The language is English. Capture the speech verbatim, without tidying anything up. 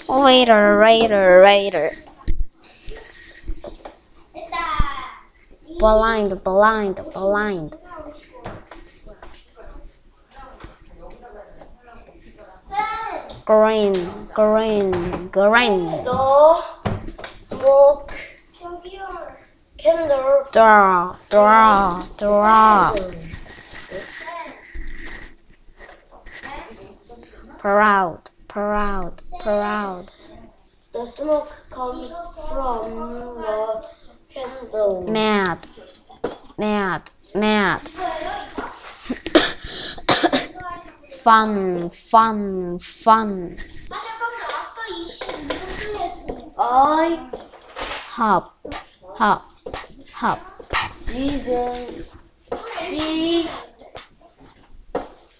Waiter, waiter, waiter. Blind, blind, blind. Green, green, green. 너 smoke candle. Draw, draw, draw. Proud, proud, proud. The smoke comes from the candle. Mad, mad, mad. Fun, fun, fun. I Hop, hop, hop. didn't see